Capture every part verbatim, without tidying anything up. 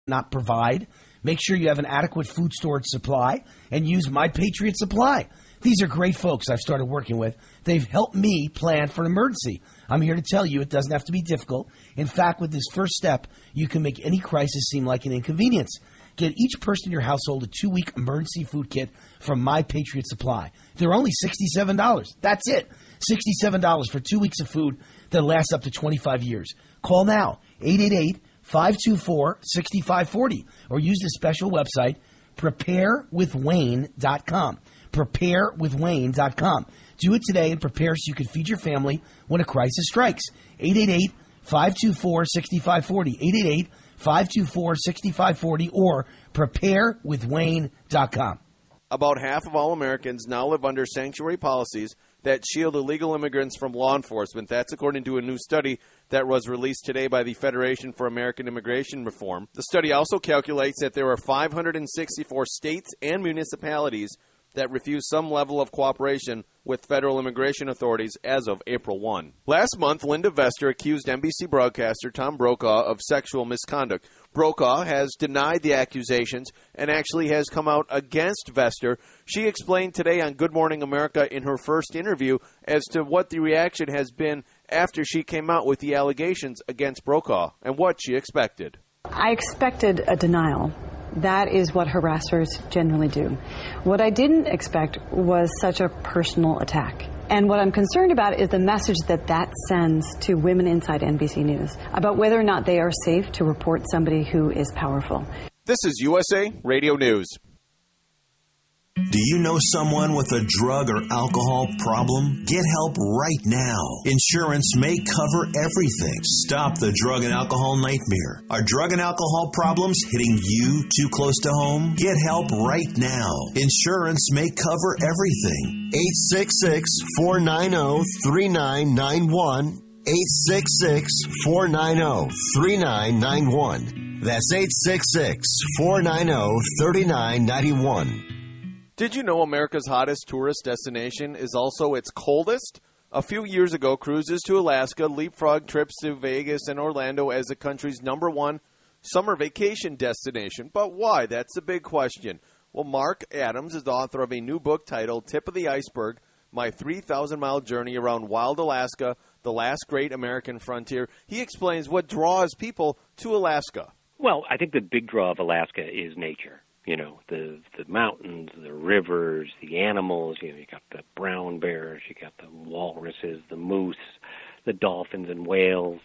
not provide. Make sure you have an adequate food storage supply and use My Patriot Supply. These are great folks I've started working with. They've helped me plan for an emergency. I'm here to tell you it doesn't have to be difficult. In fact, with this first step, you can make any crisis seem like an inconvenience. Get each person in your household a two-week emergency food kit from My Patriot Supply. They're only sixty-seven dollars. That's it. sixty-seven dollars for two weeks of food that lasts up to twenty-five years. Call now, eight eight eight, five two four, six five four zero, or use the special website, prepare with wayne dot com. prepare with wayne dot com. Do it today and prepare so you can feed your family when a crisis strikes. eight eight eight, five two four, six five four zero. eight eight eight, five two four, six five four zero or prepare with wayne dot com. About half of all Americans now live under sanctuary policies that shield illegal immigrants from law enforcement. That's according to a new study that was released today by the Federation for American Immigration Reform. The study also calculates that there are five hundred sixty-four states and municipalities that refuse some level of cooperation with federal immigration authorities as of April first. Last month, Linda Vester accused N B C broadcaster Tom Brokaw of sexual misconduct. Brokaw has denied the accusations and actually has come out against Vester. She explained today on Good Morning America in her first interview as to what the reaction has been after she came out with the allegations against Brokaw and what she expected. I expected a denial. That is what harassers generally do. What I didn't expect was such a personal attack. And what I'm concerned about is the message that that sends to women inside N B C News about whether or not they are safe to report somebody who is powerful. This is U S A Radio News. Do you know someone with a drug or alcohol problem? Get help right now. Insurance may cover everything. Stop the drug and alcohol nightmare. Are drug and alcohol problems hitting you too close to home? Get help right now. Insurance may cover everything. eight six six, four nine zero, three nine nine one. eight six six, four nine zero, three nine nine one. That's eight six six, four nine zero, three nine nine one. Did you know America's hottest tourist destination is also its coldest? A few years ago, cruises to Alaska leapfrogged trips to Vegas and Orlando as the country's number one summer vacation destination. But why? That's the big question. Well, Mark Adams is the author of a new book titled Tip of the Iceberg, My three thousand mile Journey Around Wild Alaska, The Last Great American Frontier. He explains what draws people to Alaska. Well, I think the big draw of Alaska is nature. You know, the the mountains, the rivers, the animals. You know, you got the brown bears, you got the walruses, the moose, the dolphins and whales.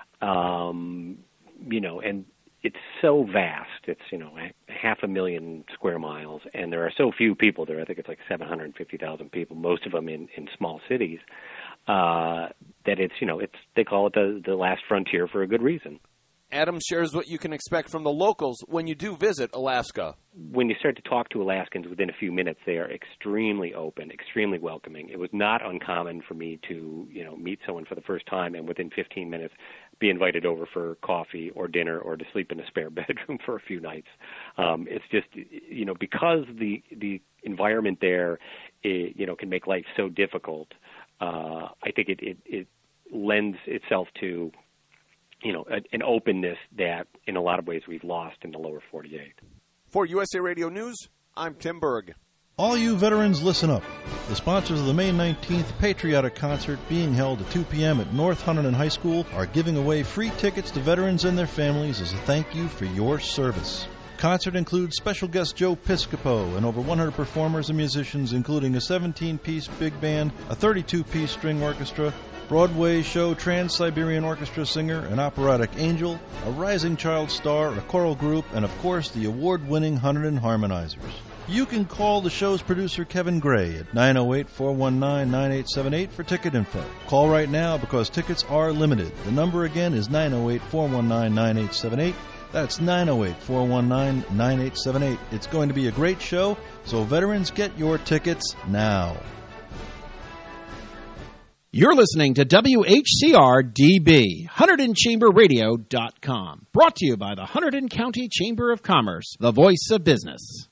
Um, you know, and it's so vast. It's, you know, half a million square miles, and there are so few people there. I think it's like seven hundred fifty thousand people, most of them in, in small cities, uh, that it's, you know, it's they call it the, the last frontier for a good reason. Adam shares what you can expect from the locals when you do visit Alaska. When you start to talk to Alaskans within a few minutes, they are extremely open, extremely welcoming. It was not uncommon for me to, you know, meet someone for the first time and within fifteen minutes be invited over for coffee or dinner or to sleep in a spare bedroom for a few nights. Um, it's just, you know, because the the environment there, it, you know, can make life so difficult. Uh, I think it, it it lends itself to, you know, an openness that in a lot of ways we've lost in the lower forty-eight. For U S A Radio News, I'm Tim Berg. All you veterans, listen up. The sponsors of the May nineteenth Patriotic Concert being held at two p.m. at North Hunterdon High School are giving away free tickets to veterans and their families as a thank you for your service. Concert includes special guest Joe Piscopo and over one hundred performers and musicians, including a seventeen-piece big band, a thirty-two-piece string orchestra, Broadway show Trans-Siberian Orchestra singer, an operatic angel, a rising child star, a choral group, and of course the award-winning Hunterdon Harmonizers. You can call the show's producer Kevin Gray at nine oh eight, four one nine, nine eight seven eight for ticket info. Call right now because tickets are limited. The number again is nine oh eight, four one nine, nine eight seven eight. That's nine oh eight, four one nine, nine eight seven eight. It's going to be a great show, so veterans, get your tickets now. You're listening to W H C R D B, Hunterdon Chamber Radio dot com. Brought to you by the Hunterdon County Chamber of Commerce, the voice of business.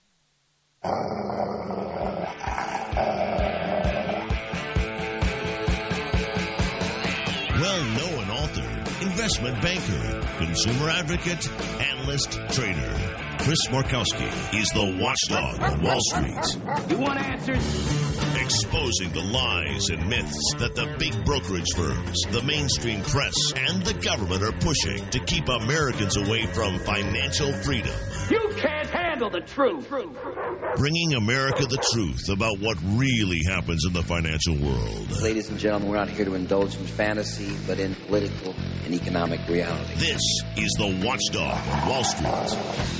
Well-known author, investment banker, consumer advocate, analyst, trader. Chris Markowski is the watchdog on Wall Street. You want answers? Exposing the lies and myths that the big brokerage firms, the mainstream press, and the government are pushing to keep Americans away from financial freedom. You can't handle the truth. Bringing America the truth about what really happens in the financial world. Ladies and gentlemen, we're not here to indulge in fantasy, but in political and economic reality. This is the Watchdog on Wall Street.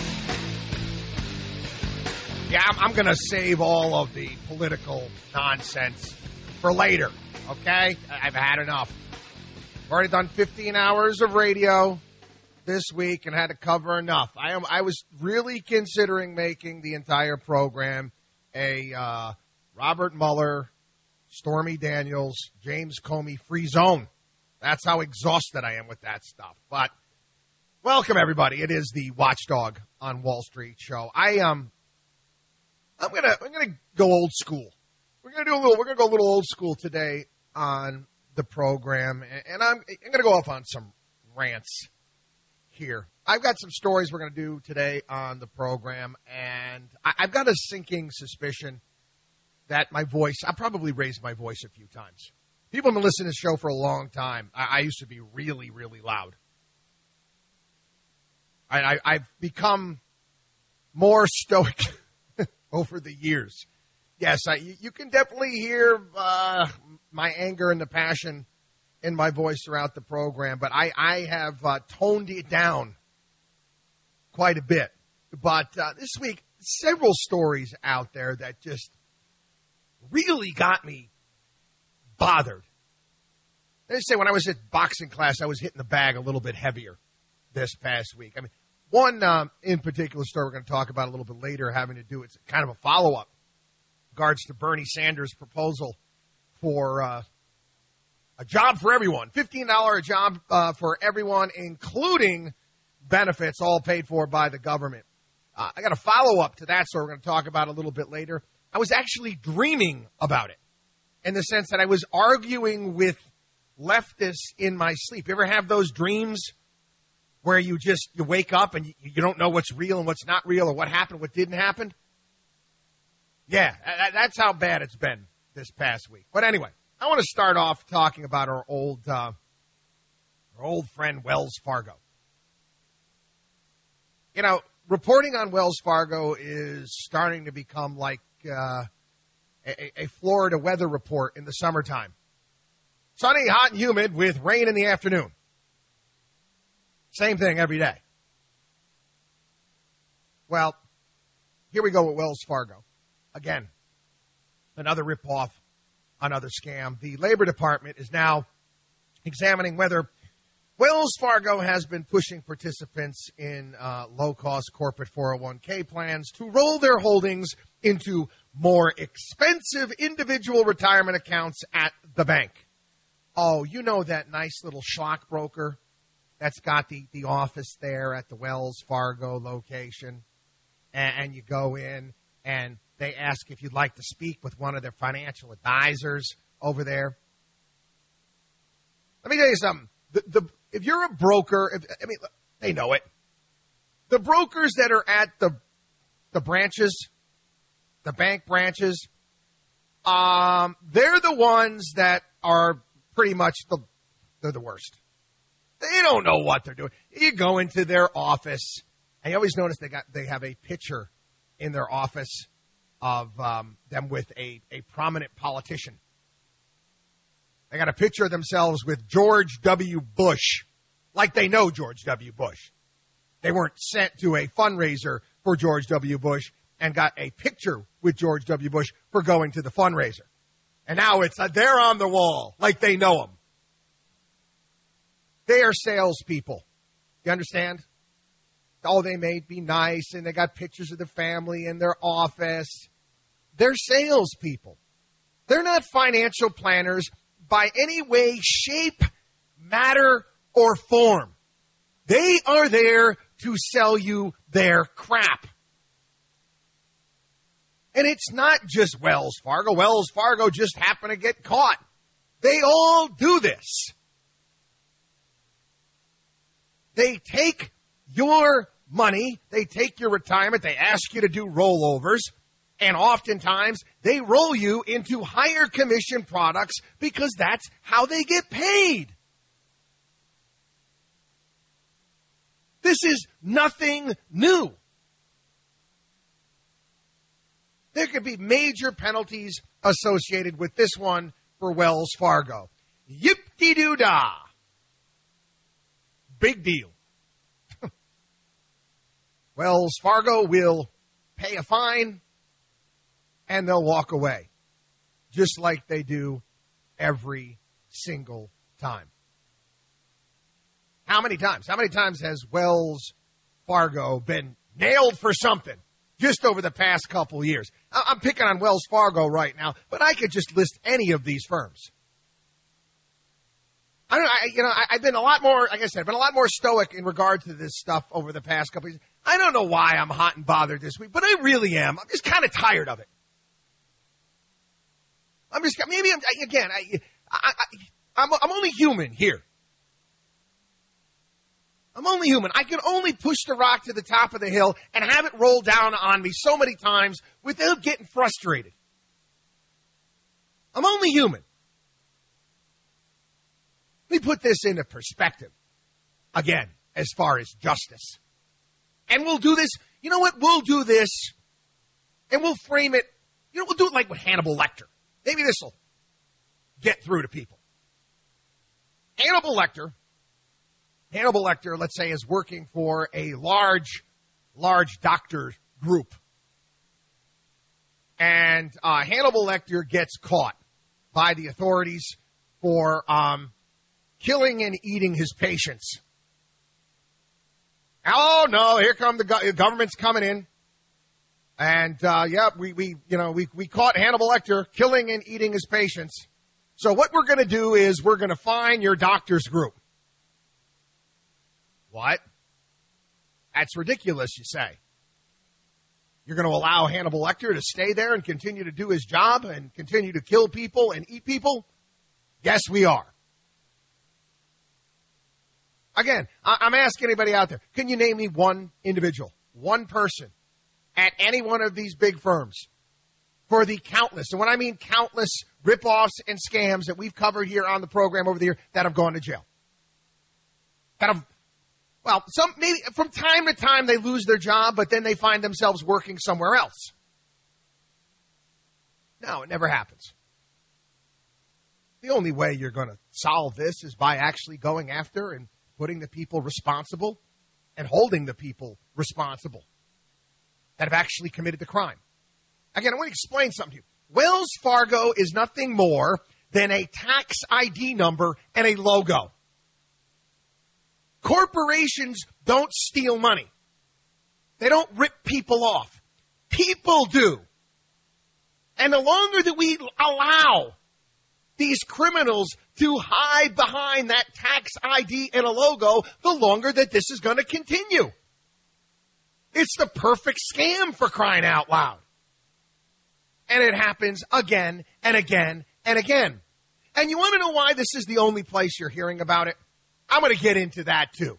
Yeah, I'm, I'm going to save all of the political nonsense for later, okay? I've had enough. I've already done fifteen hours of radio this week and had to cover enough. I am. I was really considering making the entire program a uh, Robert Mueller, Stormy Daniels, James Comey free zone. That's how exhausted I am with that stuff. But welcome, everybody. It is the Watchdog on Wall Street show. I um. I'm gonna I'm gonna go old school. We're gonna do a little. We're gonna go a little old school today on the program, and I'm I'm gonna go off on some rants here. I've got some stories we're gonna do today on the program, and I, I've got a sinking suspicion that my voice. I probably raised my voice a few times. People have been listening to the show for a long time. I, I used to be really really loud. I, I I've become more stoic over the years. Yes, I, you can definitely hear uh, my anger and the passion in my voice throughout the program, but I, I have uh, toned it down quite a bit. But uh, this week, several stories out there that just really got me bothered. They say when I was at boxing class, I was hitting the bag a little bit heavier this past week. I mean, One um, in particular story we're going to talk about a little bit later having to do, it's kind of a follow-up in regards to Bernie Sanders' proposal for uh, a job for everyone, fifteen dollars a job uh, for everyone, including benefits, all paid for by the government. Uh, I got a follow-up to that story we're going to talk about a little bit later. I was actually dreaming about it in the sense that I was arguing with leftists in my sleep. You ever have those dreams where you just, you wake up and you, you don't know what's real and what's not real or what happened, what didn't happen? Yeah, that, that's how bad it's been this past week. But anyway, I want to start off talking about our old, uh, our old friend Wells Fargo. You know, reporting on Wells Fargo is starting to become like uh, a, a Florida weather report in the summertime. Sunny, hot, and humid with rain in the afternoon. Same thing every day. Well, here we go with Wells Fargo. Again, another ripoff, another scam. The Labor Department is now examining whether Wells Fargo has been pushing participants in uh, low-cost corporate four oh one k plans to roll their holdings into more expensive individual retirement accounts at the bank. Oh, you know that nice little schlock broker that's got the, the office there at the Wells Fargo location, and, and you go in, and they ask if you'd like to speak with one of their financial advisors over there. Let me tell you something. The, the, if you're a broker, if, I mean, they know it. The brokers that are at the the branches, the bank branches, um, they're the ones that are pretty much the they're the worst. They don't know what they're doing. You go into their office, and you always notice they got they have a picture in their office of um, them with a, a prominent politician. They got a picture of themselves with George W. Bush, like they know George W. Bush. They weren't sent to a fundraiser for George W. Bush and got a picture with George W. Bush for going to the fundraiser. And now it's uh, they're on the wall, like they know him. They are salespeople. You understand? Oh, they may be nice, and they got pictures of the family in their office. They're salespeople. They're not financial planners by any way, shape, matter, or form. They are there to sell you their crap. And it's not just Wells Fargo. Wells Fargo just happened to get caught. They all do this. They take your money, they take your retirement, they ask you to do rollovers, and oftentimes they roll you into higher commission products because that's how they get paid. This is nothing new. There could be major penalties associated with this one for Wells Fargo. Yip-de-doo-dah. Big deal. Wells Fargo will pay a fine and they'll walk away, just like they do every single time. How many times? How many times has Wells Fargo been nailed for something just over the past couple years? I'm picking on Wells Fargo right now, but I could just list any of these firms. I don't. I, you know, I, I've been a lot more. Like I said, I've been a lot more stoic in regard to this stuff over the past couple of years. I don't know why I'm hot and bothered this week, but I really am. I'm just kind of tired of it. I'm just maybe I'm again. I, I, I I'm I'm only human here. I'm only human. I can only push the rock to the top of the hill and have it roll down on me so many times without getting frustrated. I'm only human. Let me put this into perspective, again, as far as justice. And we'll do this, you know what, we'll do this, and we'll frame it, you know, we'll do it like with Hannibal Lecter. Maybe this will get through to people. Hannibal Lecter, Hannibal Lecter, let's say, is working for a large, large doctor group. And uh, Hannibal Lecter gets caught by the authorities for um, killing and eating his patients. Oh no! Here come the go- government's coming in, and uh, yeah, we we you know we we caught Hannibal Lecter killing and eating his patients. So what we're going to do is we're going to fine your doctor's group. What? That's ridiculous, you say. You're going to allow Hannibal Lecter to stay there and continue to do his job and continue to kill people and eat people? Yes, we are. Again, I'm asking anybody out there, can you name me one individual, one person at any one of these big firms for the countless, and when I mean countless ripoffs and scams that we've covered here on the program over the year that have gone to jail? That have, well, some maybe from time to time they lose their job, but then they find themselves working somewhere else. No, it never happens. The only way you're going to solve this is by actually going after and putting the people responsible and holding the people responsible that have actually committed the crime. Again, I want to explain something to you. Wells Fargo is nothing more than a tax I D number and a logo. Corporations don't steal money. They don't rip people off. People do. And the longer that we allow these criminals to hide behind that tax I D and a logo, the longer that this is going to continue. It's the perfect scam, for crying out loud. And it happens again and again and again. And you want to know why this is the only place you're hearing about it? I'm going to get into that too.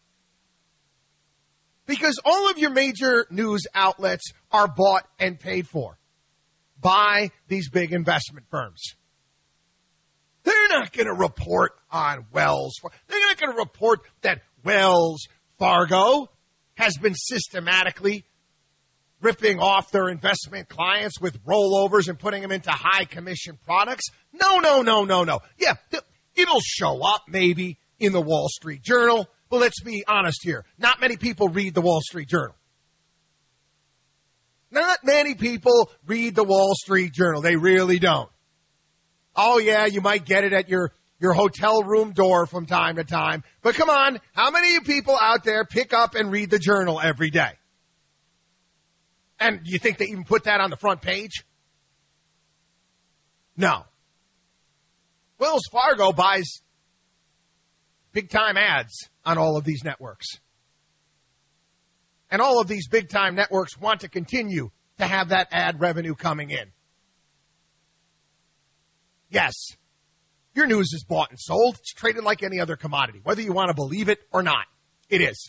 Because all of your major news outlets are bought and paid for by these big investment firms. They're not going to report on Wells Fargo. They're not going to report that Wells Fargo has been systematically ripping off their investment clients with rollovers and putting them into high commission products. No, no, no, no, no. Yeah, it'll show up maybe in the Wall Street Journal. But let's be honest here. Not many people read the Wall Street Journal. Not many people read the Wall Street Journal. They really don't. Oh, yeah, you might get it at your, your hotel room door from time to time. But come on, how many of you people out there pick up and read the Journal every day? And you think they even put that on the front page? No. Wells Fargo buys big-time ads on all of these networks. And all of these big-time networks want to continue to have that ad revenue coming in. Yes, your news is bought and sold. It's traded like any other commodity, whether you want to believe it or not. It is.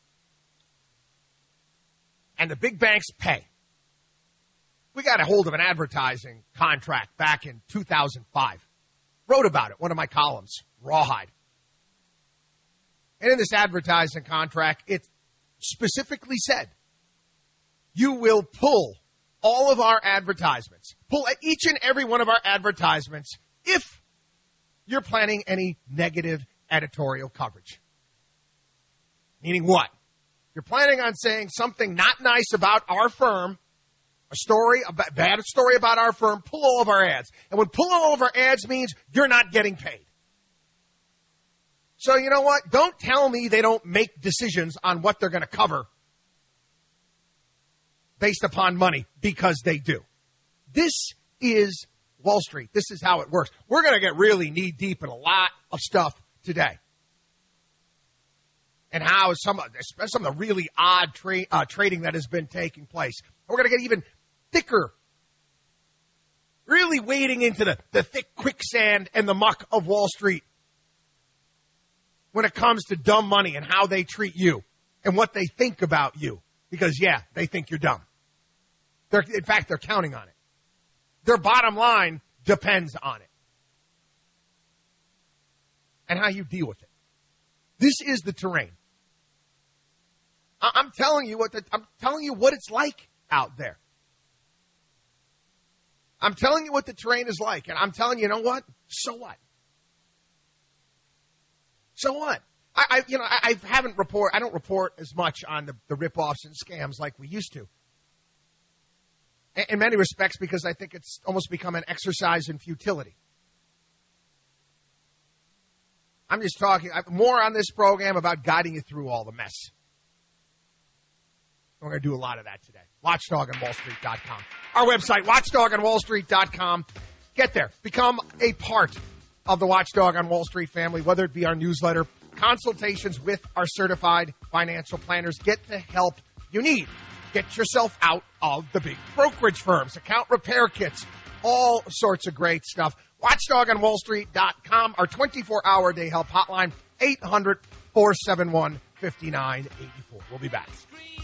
And the big banks pay. We got a hold of an advertising contract back in two thousand five. Wrote about it, one of my columns, Rawhide. And in this advertising contract, it specifically said, you will pull all of our advertisements, pull each and every one of our advertisements if you're planning any negative editorial coverage. Meaning what? You're planning on saying something not nice about our firm, a story, a bad story about our firm, pull all of our ads. And when pull all of our ads means you're not getting paid. So you know what? Don't tell me they don't make decisions on what they're going to cover based upon money, because they do. This is Wall Street. This is how it works. We're going to get really knee-deep in a lot of stuff today. And how some of, some of the really odd tra- uh, trading that has been taking place. We're going to get even thicker, really wading into the, the thick quicksand and the muck of Wall Street when it comes to dumb money and how they treat you and what they think about you. Because, yeah, they think you're dumb. They're, in fact, they're counting on it. Their bottom line depends on it. And how you deal with it. This is the terrain. I, I'm telling you what the, I'm telling you what it's like out there. I'm telling you what the terrain is like, and I'm telling you, you know what? So what? So what? I, I you know, I, I haven't report. I don't report as much on the, the ripoffs and scams like we used to. In, in many respects, because I think it's almost become an exercise in futility. I'm just talking more on this program about guiding you through all the mess. We're going to do a lot of that today. watchdog on wall street dot com. Our website, watchdog on wall street dot com. Get there. Become a part of the Watchdog on Wall Street family, whether it be our newsletter, consultations with our certified financial planners. Get the help you need. Get yourself out of the big brokerage firms, account repair kits, all sorts of great stuff. watchdog on wall street dot com, our twenty-four hour day help hotline, eight hundred, four seven one, five nine eight four. We'll be back.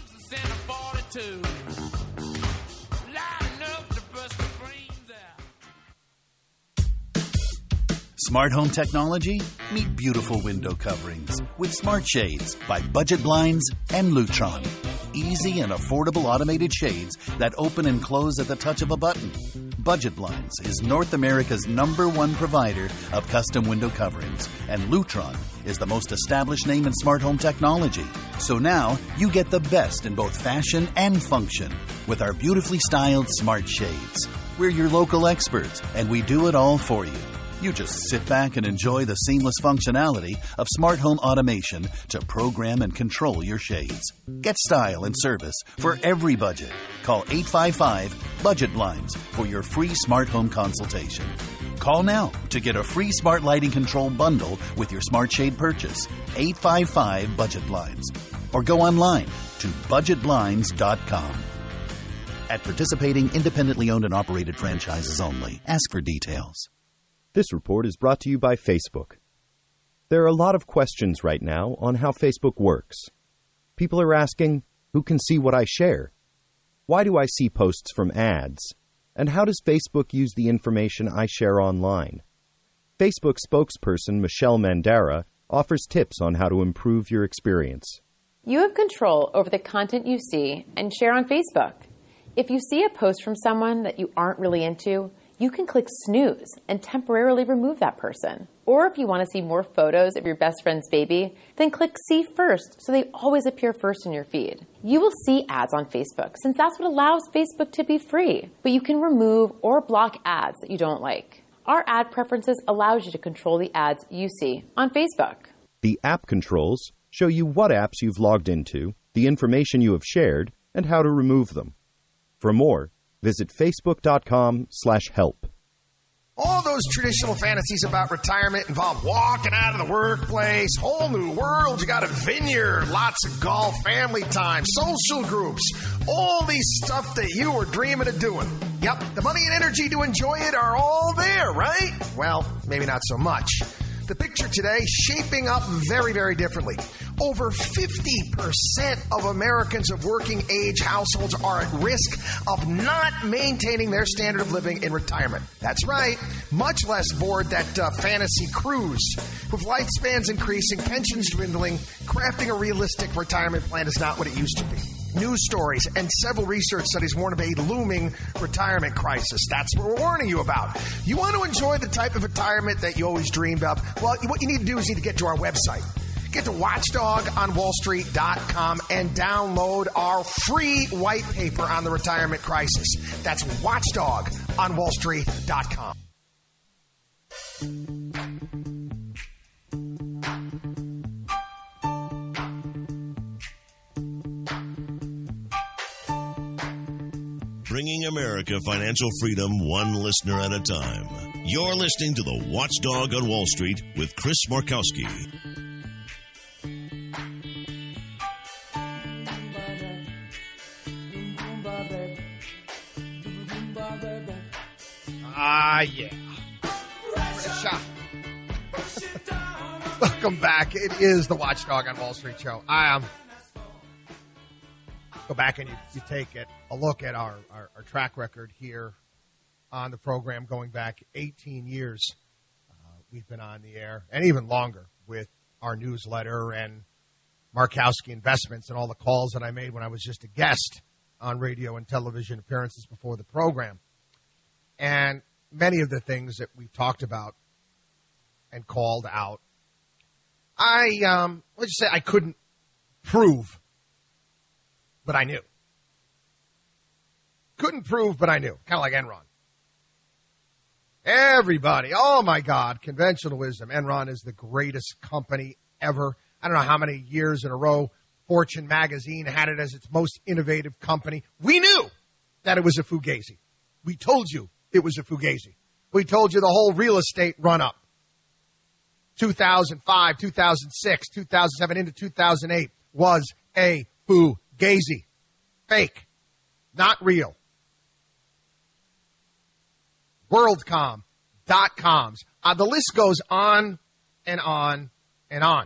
Smart home technology? Meet beautiful window coverings with Smart Shades by Budget Blinds and Lutron. Easy and affordable automated shades that open and close at the touch of a button. Budget Blinds is North America's number one provider of custom window coverings, and Lutron is the most established name in smart home technology. So now you get the best in both fashion and function with our beautifully styled Smart Shades. We're your local experts, and we do it all for you. You just sit back and enjoy the seamless functionality of smart home automation to program and control your shades. Get style and service for every budget. Call eight five five, budget blinds for your free smart home consultation. Call now to get a free smart lighting control bundle with your smart shade purchase. eight five five, budget blinds. Or go online to budget blinds dot com. At participating independently owned and operated franchises only. Ask for details. This report is brought to you by Facebook. There are a lot of questions right now on how Facebook works. People are asking, who can see what I share? Why do I see posts from ads? And how does Facebook use the information I share online? Facebook spokesperson Michelle Mandara offers tips on how to improve your experience. You have control over the content you see and share on Facebook. If you see a post from someone that you aren't really into, you can click snooze and temporarily remove that person. Or if you want to see more photos of your best friend's baby, then click see first so they always appear first in your feed. You will see ads on Facebook since that's what allows Facebook to be free, but you can remove or block ads that you don't like. Our ad preferences allows you to control the ads you see on Facebook. The app controls show you what apps you've logged into, the information you have shared, and how to remove them. For more, visit facebook.com slash help. All those traditional fantasies about retirement involve walking out of the workplace, whole new world. You got a vineyard, lots of golf, family time, social groups, all these stuff that you were dreaming of doing. Yep, the money and energy to enjoy it are all there, right? Well, maybe not so much. The picture today shaping up very, very differently. Over fifty percent of Americans of working age households are at risk of not maintaining their standard of living in retirement. That's right, much less board that uh, fantasy cruise. With lifespans increasing, pensions dwindling, crafting a realistic retirement plan is not what it used to be. News stories and several research studies warn of a looming retirement crisis. That's what we're warning you about. You want to enjoy the type of retirement that you always dreamed of? Well, what you need to do is you need to get to our website. Get to watchdog on wall street dot com and download our free white paper on the retirement crisis. That's watchdog on wall street dot com. Bringing America financial freedom one listener at a time. You're listening to the Watchdog on Wall Street with Chris Markowski. Ah, yeah. Welcome back. It is the Watchdog on Wall Street show. I am. Um, go back and you, you take it a look at our, our, our track record here on the program going back eighteen years. Uh, we've been on the air, and even longer, with our newsletter and Markowski Investments and all the calls that I made when I was just a guest on radio and television appearances before the program. And many of the things that we've talked about and called out, I, um, let's just say I couldn't prove, but I knew. Couldn't prove, but I knew. Kind of like Enron. Everybody, oh my God, conventional wisdom. Enron is the greatest company ever. I don't know how many years in a row Fortune magazine had it as its most innovative company. We knew that it was a fugazi. We told you it was a fugazi. We told you the whole real estate run-up. two thousand five, two thousand six, two thousand seven into two thousand eight was a fugazi. Fake. Not real. WorldCom, dot-coms. Uh, the list goes on and on and on.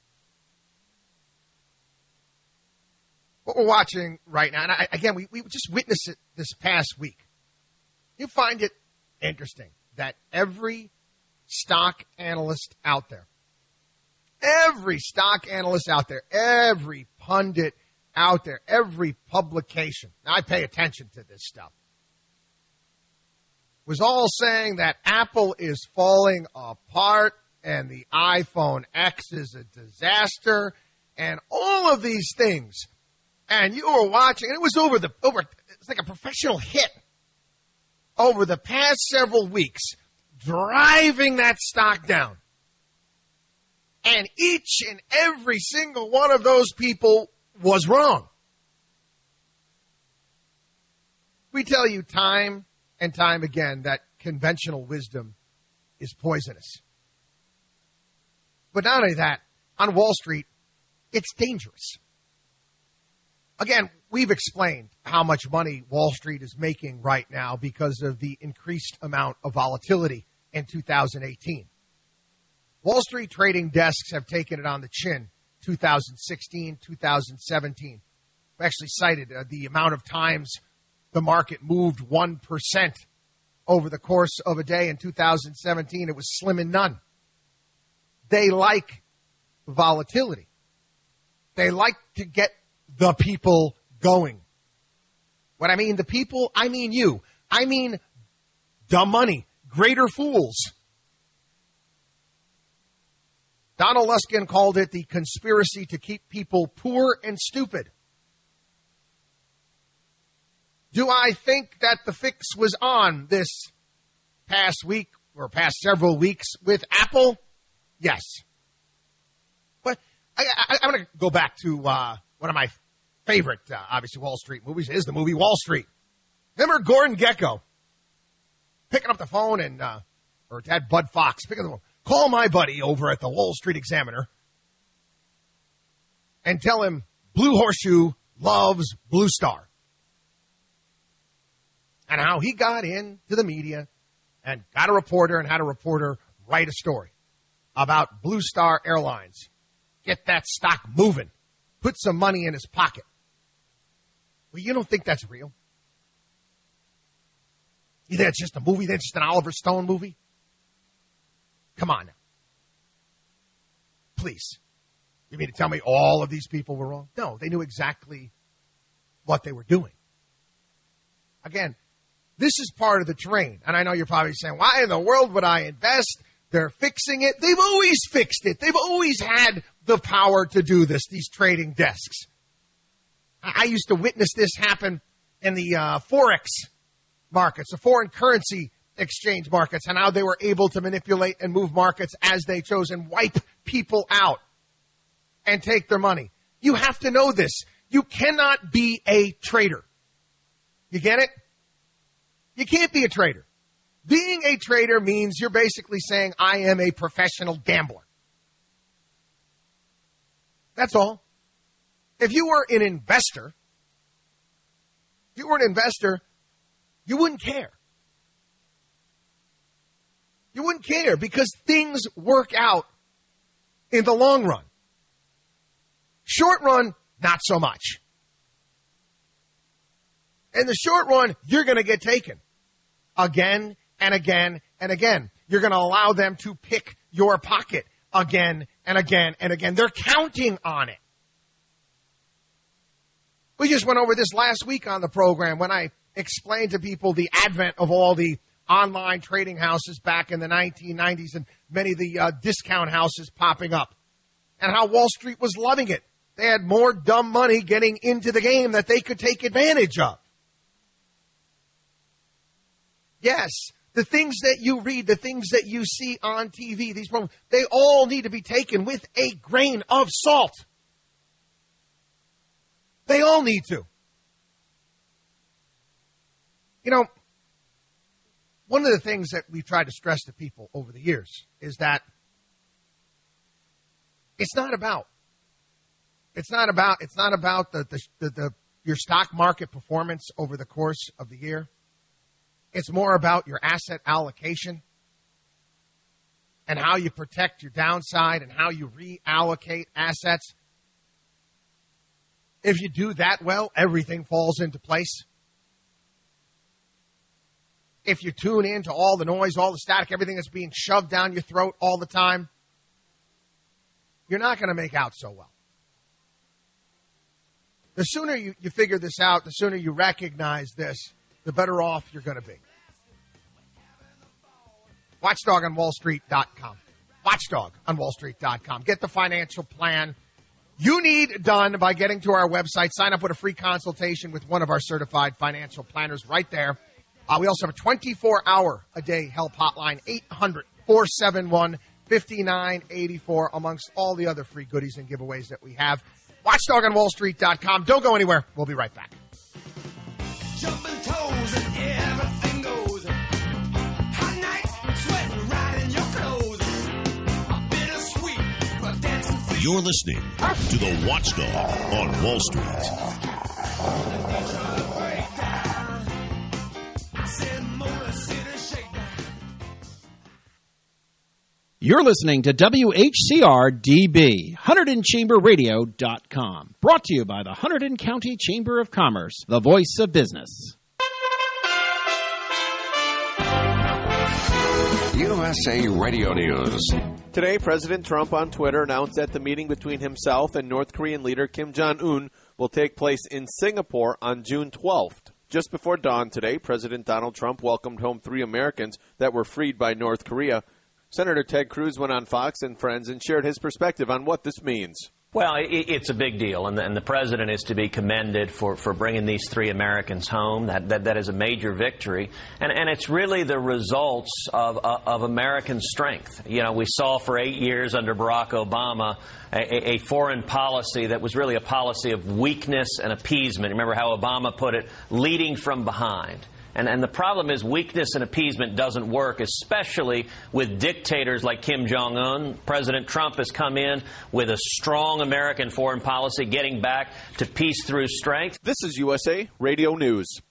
What we're watching right now, and I, again, we, we just witnessed it this past week. You find it interesting that every stock analyst out there, every stock analyst out there, every pundit out there, every publication, now I pay attention to this stuff, was all saying that Apple is falling apart and the iPhone X is a disaster and all of these things. And you were watching, and it was over the, over, it's like a professional hit over the past several weeks, driving that stock down. And each and every single one of those people was wrong. We tell you time and time again that conventional wisdom is poisonous. But not only that, on Wall Street, it's dangerous. Again, we've explained how much money Wall Street is making right now because of the increased amount of volatility in two thousand eighteen. Wall Street trading desks have taken it on the chin, two thousand sixteen, two thousand seventeen. We actually cited uh, the amount of times the market moved one percent over the course of a day in two thousand seventeen. It was slim and none. They like volatility. They like to get the people going. When I mean the people, I mean you. I mean the money. Greater fools. Donald Luskin called it the conspiracy to keep people poor and stupid. Do I think that the fix was on this past week or past several weeks with Apple? Yes. But I, I, I'm going to go back to uh, one of my favorite, uh, obviously, Wall Street movies is the movie Wall Street. Remember Gordon Gekko picking up the phone and, uh, or Dad Bud Fox picking up the phone. Call my buddy over at the Wall Street Examiner and tell him Blue Horseshoe loves Blue Star. And how he got into the media and got a reporter and had a reporter write a story. about Blue Star Airlines. Get that stock moving. Put some money in his pocket. Well, you don't think that's real? You think it's just a movie? That's just an Oliver Stone movie? Come on now. Please. You mean to tell me all of these people were wrong? No, they knew exactly what they were doing. Again, this is part of the terrain. And I know you're probably saying, why in the world would I invest? They're fixing it. They've always fixed it. They've always had the power to do this, these trading desks. I used to witness this happen in the uh, Forex markets, the foreign currency exchange markets, and how they were able to manipulate and move markets as they chose and wipe people out and take their money. You have to know this. You cannot be a trader. You get it? You can't be a trader. Being a trader means you're basically saying, I am a professional gambler. That's all. If you were an investor, if you were an investor, you wouldn't care. You wouldn't care because things work out in the long run. Short run, not so much. In the short run, you're going to get taken again and again and again. You're going to allow them to pick your pocket again and again and again. They're counting on it. We just went over this last week on the program when I explained to people the advent of all the online trading houses back in the nineteen nineties and many of the uh, discount houses popping up and how Wall Street was loving it. They had more dumb money getting into the game that they could take advantage of. Yes, the things that you read, the things that you see on T V, these programs, they all need to be taken with a grain of salt. They all need to. You know, one of the things that we've tried to stress to people over the years is that it's not about, it's not about, it's not about the, the, the, the your stock market performance over the course of the year. It's more about your asset allocation and how you protect your downside and how you reallocate assets. If you do that well, everything falls into place. If you tune into all the noise, all the static, everything that's being shoved down your throat all the time, you're not going to make out so well. The sooner you, you figure this out, the sooner you recognize this, the better off you're going to be. Watchdog on Wall Street dot com. Watchdog on Wall Street dot com. Get the financial plan you need done by getting to our website. Sign up with a free consultation with one of our certified financial planners right there. Uh, we also have a twenty-four hour a day help hotline, eight hundred, four seven one, five nine eight four, amongst all the other free goodies and giveaways that we have. Watchdog on Wall Street dot com. Don't go anywhere. We'll be right back. Jumping toes and everything goes. Hot nights, sweating right in your clothes. Bittersweet, but dancing feet. You're listening to the Watchdog on Wall Street. You're listening to W H C R D B, Hunterdon Chamber Radio dot com. Brought to you by the Hunterdon County Chamber of Commerce, the voice of business. U S A Radio News. Today, President Trump on Twitter announced that the meeting between himself and North Korean leader Kim Jong-un will take place in Singapore on June twelfth. Just before dawn today, President Donald Trump welcomed home three Americans that were freed by North Korea. Senator Ted Cruz went on Fox and Friends and shared his perspective on what this means. Well, it, it's a big deal, and the, and the president is to be commended for, for bringing these three Americans home. That that, that is a major victory, and and it's really the results of of American strength. You know, we saw for eight years under Barack Obama a, a foreign policy that was really a policy of weakness and appeasement. Remember how Obama put it, leading from behind. And, and the problem is weakness and appeasement doesn't work, especially with dictators like Kim Jong-un. President Trump has come in with a strong American foreign policy, getting back to peace through strength. This is U S A Radio News.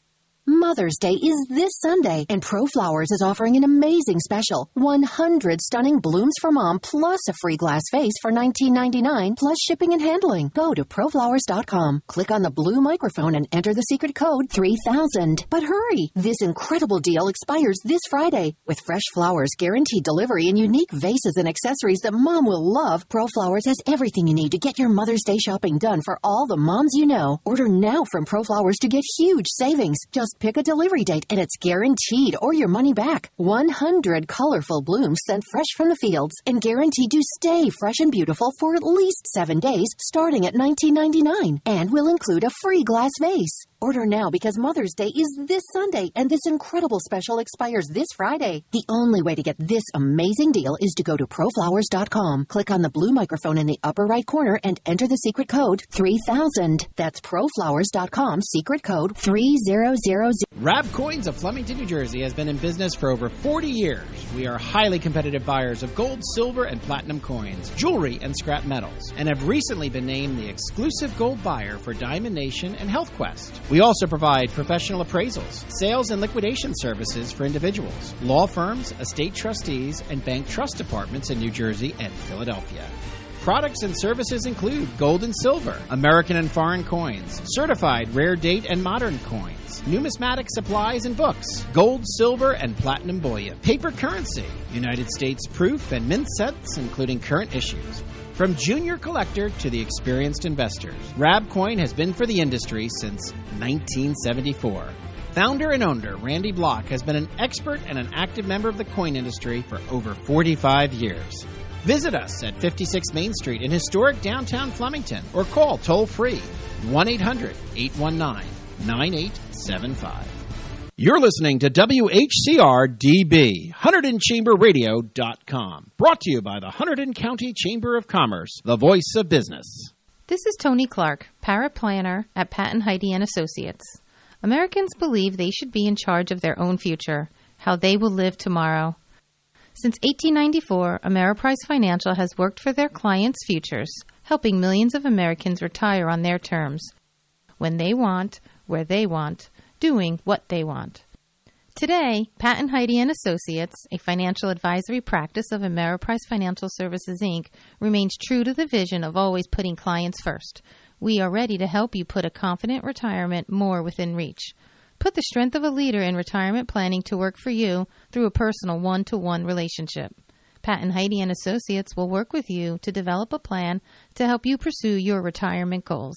Mother's Day is this Sunday, and ProFlowers is offering an amazing special. one hundred stunning blooms for mom, plus a free glass vase for nineteen ninety-nine, plus shipping and handling. Go to pro flowers dot com, click on the blue microphone, and enter the secret code three thousand. But hurry! This incredible deal expires this Friday. With fresh flowers, guaranteed delivery, and unique vases and accessories that mom will love, ProFlowers has everything you need to get your Mother's Day shopping done for all the moms you know. Order now from ProFlowers to get huge savings. Just pick a delivery date and it's guaranteed or your money back. one hundred colorful blooms sent fresh from the fields and guaranteed to stay fresh and beautiful for at least seven days starting at nineteen ninety-nine, and will include a free glass vase. Order now because Mother's Day is this Sunday and this incredible special expires this Friday. The only way to get this amazing deal is to go to pro flowers dot com, click on the blue microphone in the upper right corner and enter the secret code three thousand. That's pro flowers dot com, secret code three thousand. Rab Coins of Flemington, New Jersey has been in business for over forty years. We are highly competitive buyers of gold, silver, and platinum coins, jewelry, and scrap metals, and have recently been named the exclusive gold buyer for Diamond Nation and Health Quest. We also provide professional appraisals, sales and liquidation services for individuals, law firms, estate trustees, and bank trust departments in New Jersey and Philadelphia. Products and services include gold and silver, American and foreign coins, certified rare date and modern coins, numismatic supplies and books, gold, silver, and platinum bullion, paper currency, United States proof and mint sets, including current issues. From junior collector to the experienced investors, Rab Coin has been for the industry since nineteen seventy-four. Founder and owner Randy Block has been an expert and an active member of the coin industry for over forty-five years. Visit us at fifty-six Main Street in historic downtown Flemington or call toll-free one eight hundred eight one nine nine eight seven five. You're listening to W H C R D B, Hunterdon Chamber Radio dot com. Brought to you by the Hunterdon County Chamber of Commerce, the voice of business. This is Tony Clark, paraplanner at Patton Heidi and Associates. Americans believe they should be in charge of their own future, how they will live tomorrow. Since eighteen ninety-four, Ameriprise Financial has worked for their clients' futures, helping millions of Americans retire on their terms, when they want, where they want, doing what they want. Today, Patton Heidi and Associates, a financial advisory practice of Ameriprise Financial Services, Incorporated, remains true to the vision of always putting clients first. We are ready to help you put a confident retirement more within reach. Put the strength of a leader in retirement planning to work for you through a personal one-to-one relationship. Patton Heidi and Associates will work with you to develop a plan to help you pursue your retirement goals.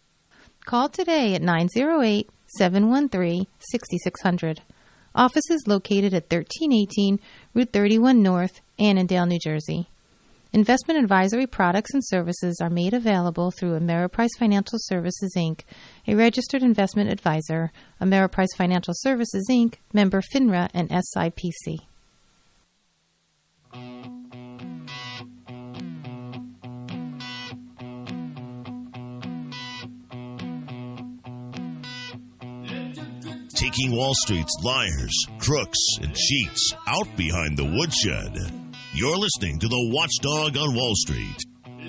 Call today at nine oh eight, seven one three, six six zero zero. Office is located at thirteen eighteen Route thirty-one North, Annandale, New Jersey. Investment advisory products and services are made available through Ameriprise Financial Services, Incorporated, a registered investment advisor, Ameriprise Financial Services, Incorporated, member FINRA and S I P C. Taking Wall Street's liars, crooks, and cheats out behind the woodshed. You're listening to the Watchdog on Wall Street.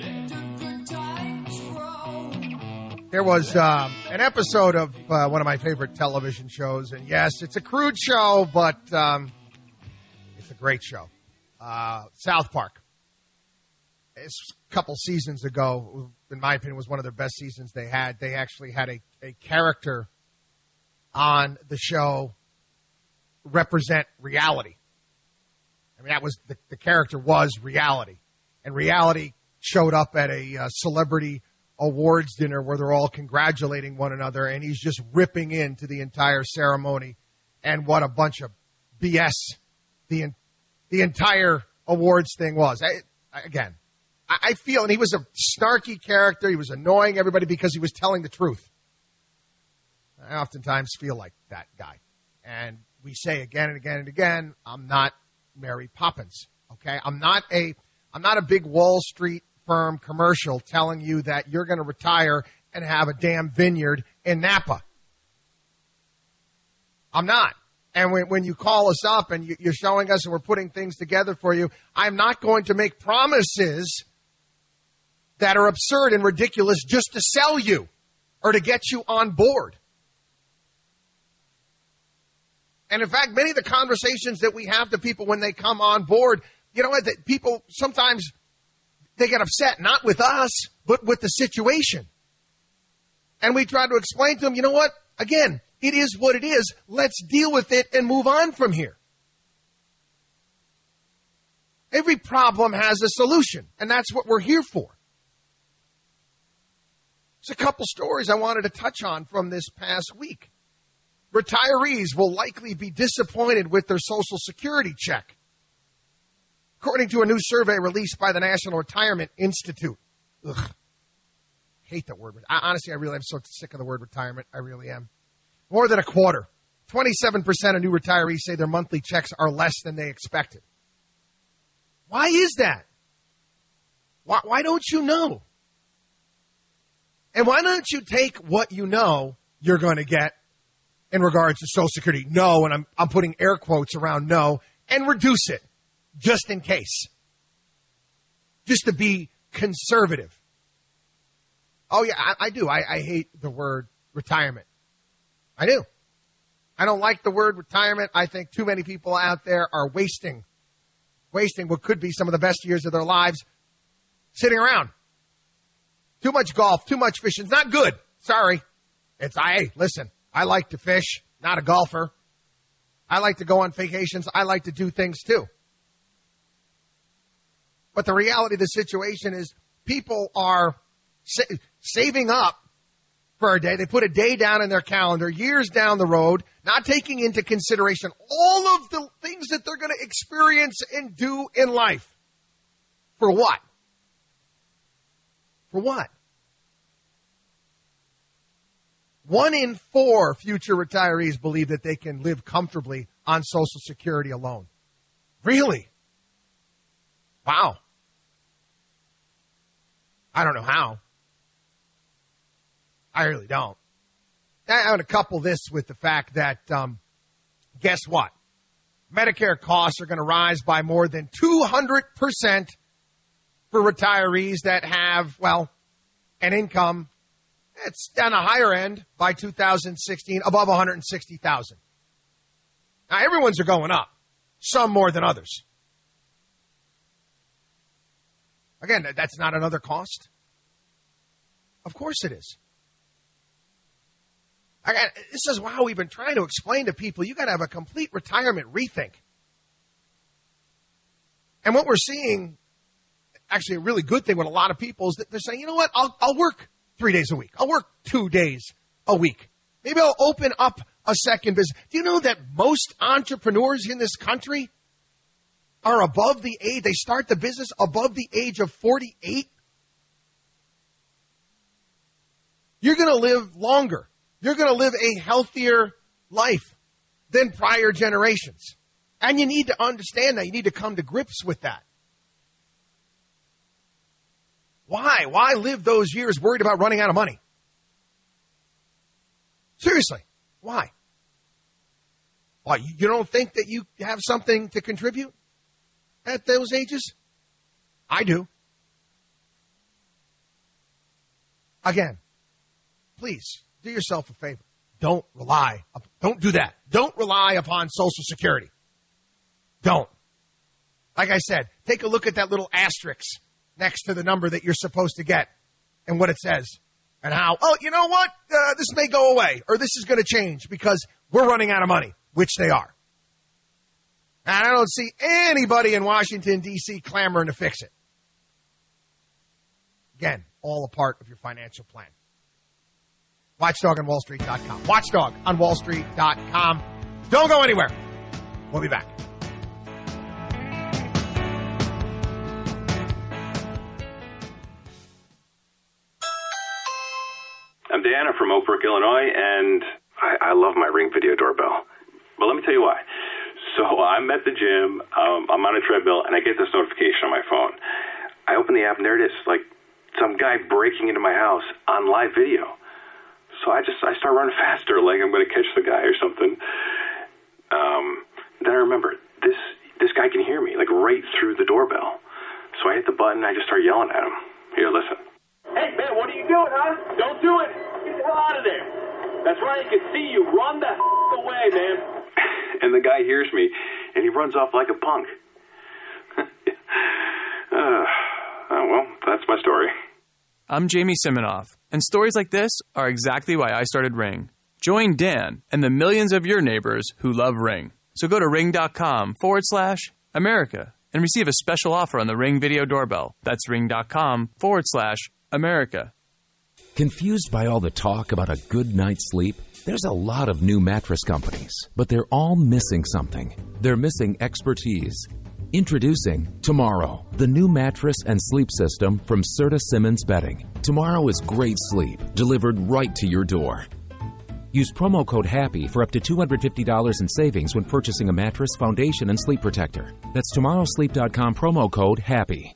There was um, an episode of uh, one of my favorite television shows, and yes, it's a crude show, but um, it's a great show. Uh, South Park. It's a couple seasons ago, in my opinion, was one of their best seasons they had. They actually had a, a character on the show represent reality. I mean, that was the, the character was reality. And reality showed up at a uh, celebrity awards dinner where they're all congratulating one another, and he's just ripping into the entire ceremony. And what a bunch of B S the the entire awards thing was. I, again, I, I feel, and he was a snarky character. He was annoying everybody because he was telling the truth. I oftentimes feel like that guy. And we say again and again and again, I'm not Mary Poppins, okay? I'm not a I'm not a big Wall Street firm commercial telling you that you're going to retire and have a damn vineyard in Napa. I'm not. And when, when you call us up and you, you're showing us and we're putting things together for you, I'm not going to make promises that are absurd and ridiculous just to sell you or to get you on board. And in fact, many of the conversations that we have to people when they come on board, you know what, that people sometimes they get upset, not with us, but with the situation. And we try to explain to them, you know what, again, it is what it is. Let's deal with it and move on from here. Every problem has a solution, and that's what we're here for. There's a couple stories I wanted to touch on from this past week. Retirees will likely be disappointed with their Social Security check, according to a new survey released by the National Retirement Institute. Ugh. Hate that word. I, honestly, I really am so sick of the word retirement. I really am. More than a quarter, twenty-seven percent of new retirees say their monthly checks are less than they expected. Why is that? Why, why don't you know? And why don't you take what you know you're going to get in regards to Social Security? No, and I'm, I'm putting air quotes around no, and reduce it just in case. Just to be conservative. Oh, yeah, I, I do. I, I hate the word retirement. I do. I don't like the word retirement. I think too many people out there are wasting, wasting what could be some of the best years of their lives sitting around. Too much golf, too much fishing. It's not good. Sorry. It's, I, listen, I like to fish, not a golfer. I like to go on vacations. I like to do things too. But the reality of the situation is people are sa- saving up for a day. They put a day down in their calendar, years down the road, not taking into consideration all of the things that they're going to experience and do in life. For what? For what? One in four future retirees believe that they can live comfortably on Social Security alone. Really? Wow. I don't know how. I really don't. I'm going to couple this with the fact that, um, guess what? Medicare costs are going to rise by more than two hundred percent for retirees that have, well, an income that's on the higher end by two thousand sixteen, above one hundred sixty thousand dollars. Now, everyone's are going up, some more than others. Again, that's not another cost. Of course it is. I got, this is why we've been trying to explain to people, you got to have a complete retirement rethink. And what we're seeing, actually a really good thing with a lot of people, is that they're saying, you know what, I'll, I'll work three days a week. I'll work two days a week. Maybe I'll open up a second business. Do you know that most entrepreneurs in this country are above the age, they start the business above the age of forty-eight? You're going to live longer. You're going to live a healthier life than prior generations. And you need to understand that. You need to come to grips with that. Why? Why live those years worried about running out of money? Seriously, why? Why? You don't think that you have something to contribute at those ages? I do. Again, please do yourself a favor. Don't rely. Don't do that. Don't rely upon Social Security. Don't. Like I said, take a look at that little asterisk next to the number that you're supposed to get and what it says and how, oh, you know what? Uh, this may go away or this is going to change because we're running out of money, which they are. And I don't see anybody in Washington, D C clamoring to fix it. Again, all a part of your financial plan. Watchdog on Wall Street dot com. Watchdog on Wall Street dot com. Don't go anywhere. We'll be back. I'm Diana from Oak Brook, Illinois, and I, I love my Ring Video doorbell. But let me tell you why. So I'm at the gym, um, I'm on a treadmill, and I get this notification on my phone. I open the app, and there it is, like some guy breaking into my house on live video. So I just, I start running faster, like I'm going to catch the guy or something. Um, then I remember, this this guy can hear me, like right through the doorbell. So I hit the button, I just start yelling at him. Here, listen. Hey, man, what are you doing, huh? Don't do it. Get the hell out of there. That's right, I can see you. Run the f- away, man. And the guy hears me, and he runs off like a punk. uh, oh, well, that's my story. I'm Jamie Siminoff, and stories like this are exactly why I started Ring. Join Dan and the millions of your neighbors who love Ring. So go to ring.com forward slash America and receive a special offer on the Ring Video Doorbell. That's ring.com forward slash America. Confused by all the talk about a good night's sleep? There's a lot of new mattress companies, but they're all missing something. They're missing expertise. Introducing Tomorrow, the new mattress and sleep system from Serta Simmons Bedding. Tomorrow is great sleep, delivered right to your door. Use promo code HAPPY for up to two hundred fifty dollars in savings when purchasing a mattress, foundation, and sleep protector. That's tomorrow sleep dot com promo code HAPPY.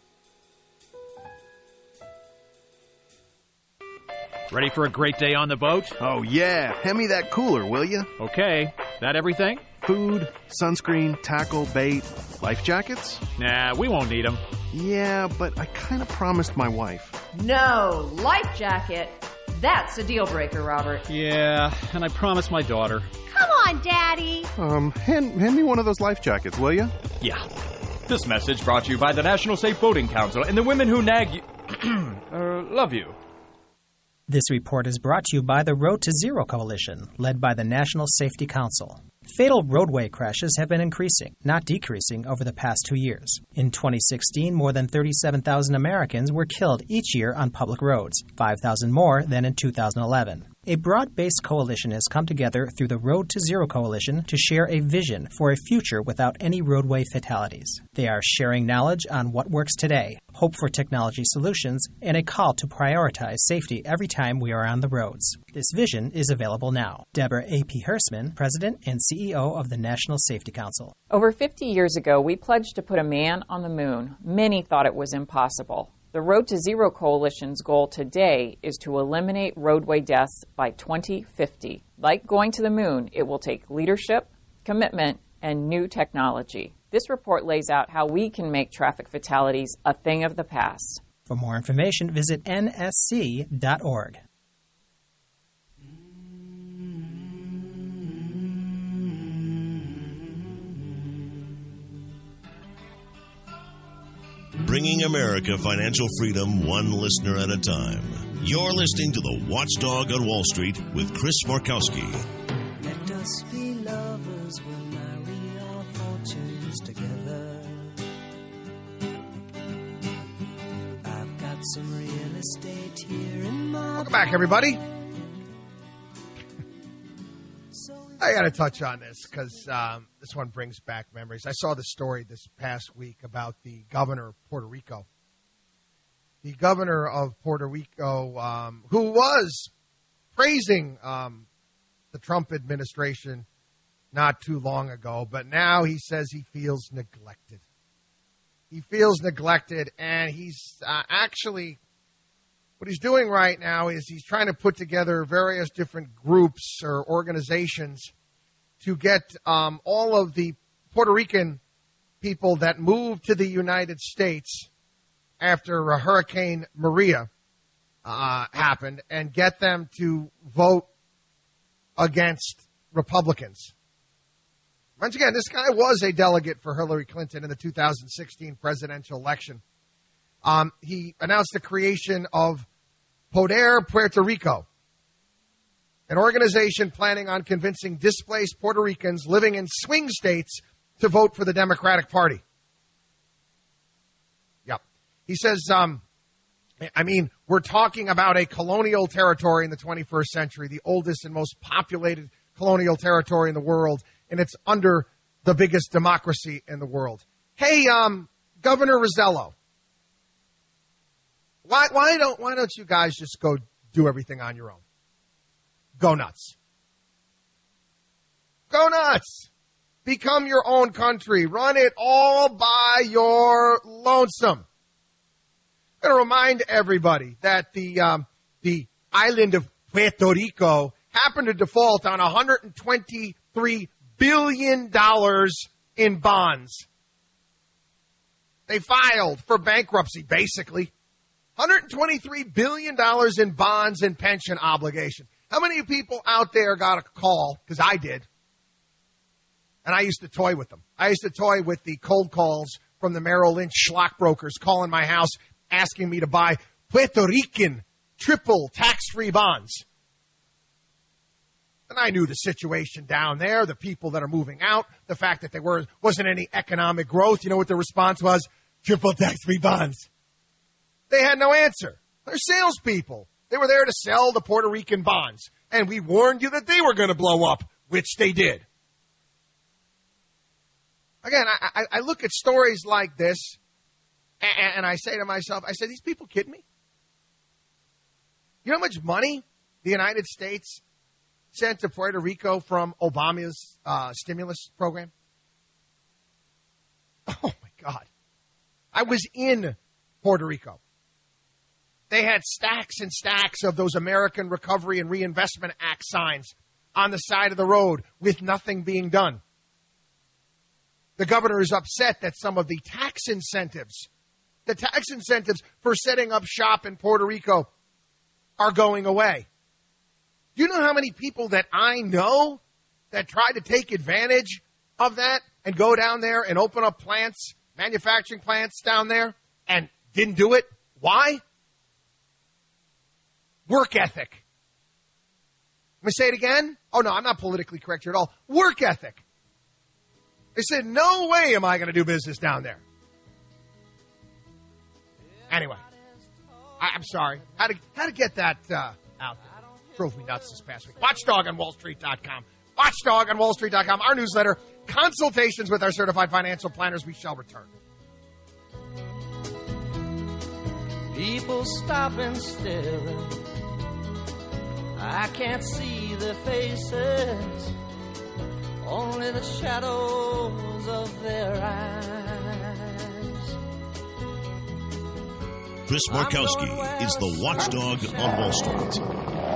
Ready for a great day on the boat? Oh, yeah. Hand me that cooler, will you? Okay. That everything? Food, sunscreen, tackle, bait, life jackets? Nah, we won't need them. Yeah, but I kind of promised my wife. No, life jacket. That's a deal breaker, Robert. Yeah, and I promised my daughter. Come on, Daddy. Um, hand, hand me one of those life jackets, will you? Yeah. This message brought to you by the National Safe Boating Council and the women who nag you... uh, love you. This report is brought to you by the Road to Zero Coalition, led by the National Safety Council. Fatal roadway crashes have been increasing, not decreasing, over the past two years. In twenty sixteen, more than thirty-seven thousand Americans were killed each year on public roads, five thousand more than in two thousand eleven. A broad-based coalition has come together through the Road to Zero Coalition to share a vision for a future without any roadway fatalities. They are sharing knowledge on what works today, hope for technology solutions, and a call to prioritize safety every time we are on the roads. This vision is available now. Deborah A P Hersman, President and C E O of the National Safety Council. Over fifty years ago, we pledged to put a man on the moon. Many thought it was impossible. The Road to Zero Coalition's goal today is to eliminate roadway deaths by twenty fifty. Like going to the moon, it will take leadership, commitment, and new technology. This report lays out how we can make traffic fatalities a thing of the past. For more information, visit N S C dot org. Bringing America financial freedom one listener at a time. You're listening to The Watchdog on Wall Street with Chris Markowski. Let us be lovers, we'll marry our fortunes together. I've got some real estate here in my... Welcome back, everybody. I got to touch on this because um, this one brings back memories. I saw the story this past week about the governor of Puerto Rico. The governor of Puerto Rico, um, who was praising um, the Trump administration not too long ago, but now he says he feels neglected. He feels neglected, and he's uh, actually... What he's doing right now is he's trying to put together various different groups or organizations to get um, all of the Puerto Rican people that moved to the United States after a Hurricane Maria uh, happened and get them to vote against Republicans. Once again, this guy was a delegate for Hillary Clinton in the two thousand sixteen presidential election. Um, he announced the creation of Poder Puerto Rico, an organization planning on convincing displaced Puerto Ricans living in swing states to vote for the Democratic Party. Yep. He says, um, I mean, we're talking about a colonial territory in the twenty-first century, the oldest and most populated colonial territory in the world, and it's under the biggest democracy in the world. Hey, um, Governor Rosello. Why, why don't why don't you guys just go do everything on your own? Go nuts. Go nuts. Become your own country. Run it all by your lonesome. I'm going to remind everybody that the um, the island of Puerto Rico happened to default on one hundred twenty-three billion dollars in bonds. They filed for bankruptcy, basically. one hundred twenty-three billion dollars in bonds and pension obligation. How many people out there got a call, because I did, And I used to toy with them. I used to toy with the cold calls from the Merrill Lynch schlock brokers calling my house, asking me to buy Puerto Rican triple tax-free bonds. And I knew the situation down there, the people that are moving out, the fact that there were, wasn't any economic growth. You know what the response was? Triple tax-free bonds. They had no answer. They're salespeople. They were there to sell the Puerto Rican bonds. And we warned you that they were going to blow up, which they did. Again, I, I, I look at stories like this, and, and I say to myself, I say, these people kidding me? You know how much money the United States sent to Puerto Rico from Obama's uh, stimulus program? Oh, my God. I was in Puerto Rico. They had stacks and stacks of those American Recovery and Reinvestment Act signs on the side of the road with nothing being done. The governor is upset that some of the tax incentives, the tax incentives for setting up shop in Puerto Rico are going away. Do you know how many people that I know that tried to take advantage of that and go down there and open up plants, manufacturing plants down there, and didn't do it? Why? Work ethic. Let me say it again. Oh, no, I'm not politically correct here at all. Work ethic. They said, no way am I going to do business down there. Anyway, I, I'm sorry. How to, how to get that uh, out there. Drove me nuts this past week. Watchdog on Wall Street dot com. Watchdog on Wall Street dot com. Our newsletter, consultations with our certified financial planners. We shall return. People stop and stare. I can't see their faces, only the shadows of their eyes. Chris Markowski is the watchdog on Wall Street.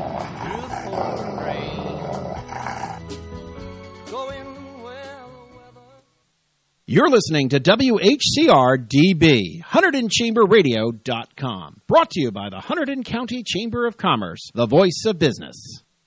You're listening to W H C R D B, Hunterdon Chamber Radio dot com. Brought to you by the Hunterdon County Chamber of Commerce, the voice of business.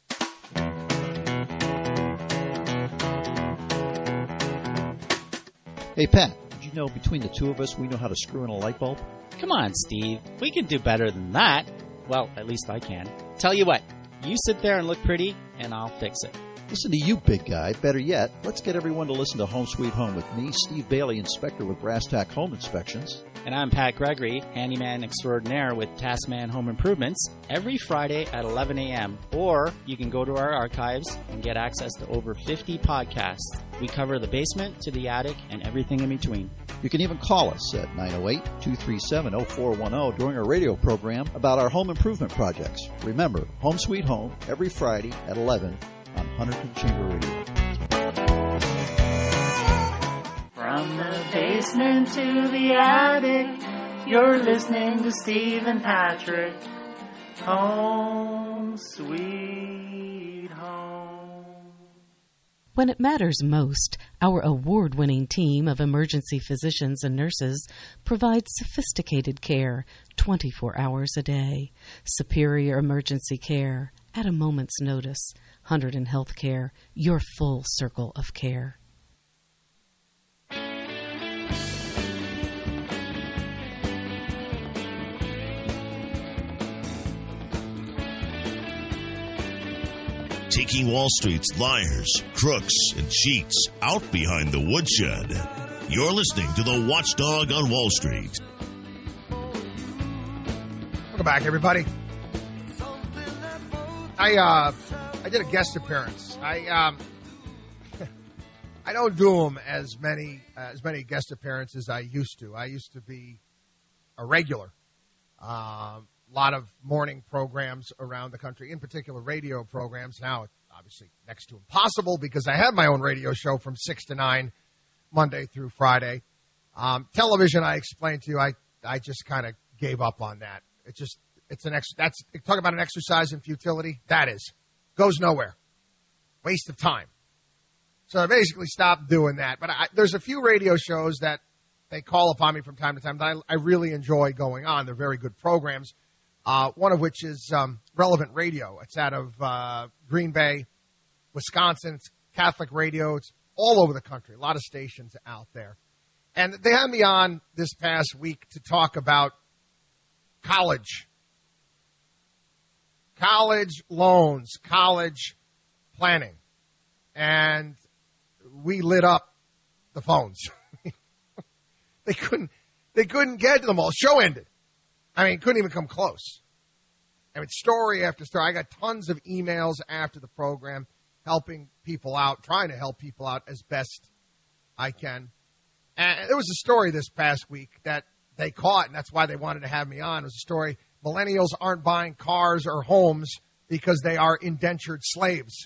Hey, Pat, did you know between the two of us, we know how to screw in a light bulb? Come on, Steve. We can do better than that. Well, at least I can. Tell you what, you sit there and look pretty, and I'll fix it. Listen to you, big guy. Better yet, let's get everyone to listen to Home Sweet Home with me, Steve Bailey, inspector with Brass Tack Home Inspections. And I'm Pat Gregory, handyman extraordinaire with Taskman Home Improvements, every Friday at eleven a.m. Or you can go to our archives and get access to over fifty podcasts. We cover the basement to the attic and everything in between. You can even call us at nine oh eight, two three seven, oh four one oh during our radio program about our home improvement projects. Remember, Home Sweet Home, every Friday at eleven on Hunterdon Chamber Radio. From the basement to the attic, you're listening to Steve and Patrick. Home Sweet Home. When it matters most, our award-winning team of emergency physicians and nurses provides sophisticated care twenty-four hours a day. Superior emergency care at a moment's notice. Hunterdon Healthcare, your full circle of care. Taking Wall Street's liars, crooks, and cheats out behind the woodshed. You're listening to the Watchdog on Wall Street. Welcome back, everybody. I uh, I did a guest appearance. I um, I don't do them as many uh, as many guest appearances as I used to. I used to be a regular. A uh, lot of morning programs around the country, in particular radio programs. Now, it's obviously next to impossible because I have my own radio show from six to nine, Monday through Friday. Um, television, I explained to you, I, I just kind of gave up on that. It just, it's an ex, that's, talk about an exercise in futility. That is. Goes nowhere. Waste of time. So I basically stopped doing that. But I, there's a few radio shows that they call upon me from time to time that I, I really enjoy going on. They're very good programs. Uh, one of which is um, Relevant Radio. It's out of uh, Green Bay, Wisconsin. It's Catholic radio. It's all over the country, a lot of stations out there. And they had me on this past week to talk about college. College loans, college planning. And we lit up the phones. they couldn't they couldn't get to them all. Show ended. I mean, couldn't even come close. I mean, story after story. I got tons of emails after the program helping people out, trying to help people out as best I can. And there was a story this past week that they caught, and that's why they wanted to have me on. It was a story, millennials aren't buying cars or homes because they are indentured slaves.